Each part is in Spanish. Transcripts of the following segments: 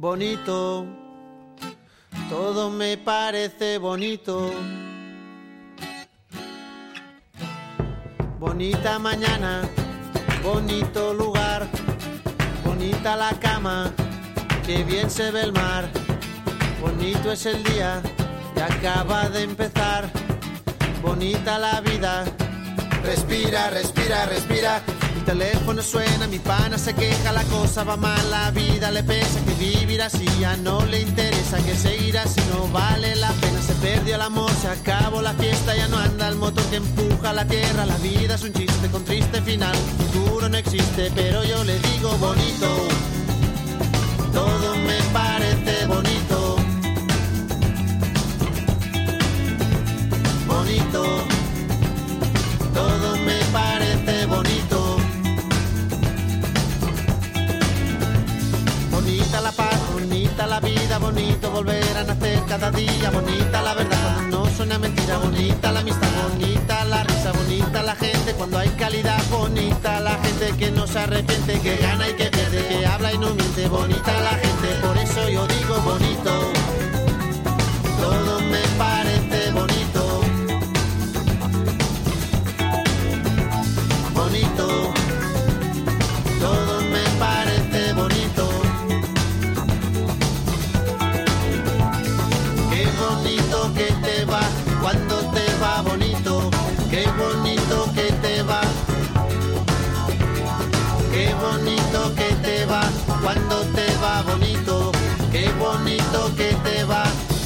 bonito, todo me parece bonito. Bonita mañana, bonito lugar, bonita la cama, que bien se ve el mar. Bonito es el día que acaba de empezar, bonita la vida. Respira, respira, respira. Mi teléfono suena, mi pana se queja, la cosa va mal, la vida le pesa, que vivir así ya no le interesa, que seguir así no vale la pena. Se perdió el amor, se acabó la fiesta, ya no anda el motor que empuja la tierra. La vida es un chiste con triste final, futuro no existe, pero yo le digo bonito, todo me parece bonito. Bonito, todo me parece bonito. Bonita la paz, bonita la vida, bonito volver a nacer cada día. Bonita la verdad cuando no suena mentira, bonita la amistad, bonita la risa, bonita la gente cuando hay calidad. Bonita la gente que no se arrepiente, que gana y que pierde, que habla y no miente. Bonita la gente, por eso yo digo bonito, todo me parece bonito. Bonito, todo me parece bonito. Qué bonito que te va cuando te va bonito. Qué bonito que te va. Qué bonito que te va cuando te va bonito. Qué bonito que te va.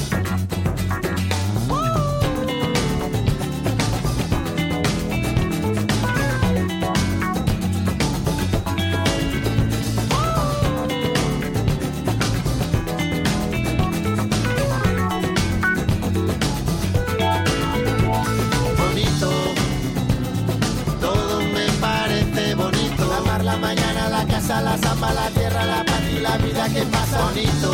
La samba, la tierra, la paz y la vida que pasa. Bonito,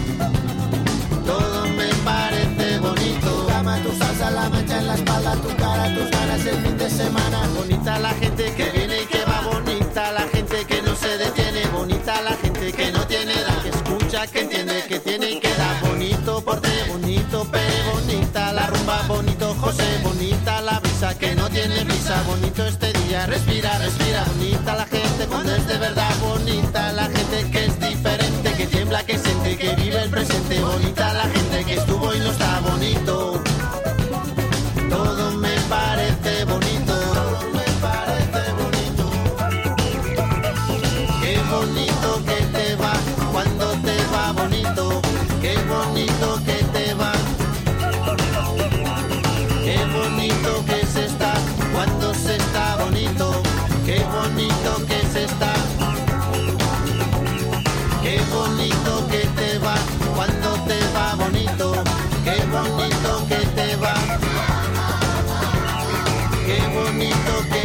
todo me parece bonito. Tu cama, tu salsa, la mancha en la espalda, tu cara, tus ganas el fin de semana. Bonita la gente que viene y que va, bonita la gente que no se detiene, bonita la gente que no tiene edad, que escucha, que entiende, que tiene y que da. Bonito porte, bonito Pere, bonita la rumba, bonito José, bonita la brisa que no tiene brisa, bonito este día, respira, respira. Bonita la gente cuando es de verdad, bonita la gente que es diferente, que tiembla, que siente, que vive el presente. Bonita la gente que estuvo y no está bonito. Todo me parece bonito, todo me parece bonito. Qué bonito que te va cuando te va bonito. Qué bonito que te va. Qué bonito que se está cuando se está bonito. Qué bonito que se está. Qué bonito que te va cuando te va bonito. Qué bonito que te va. Qué bonito que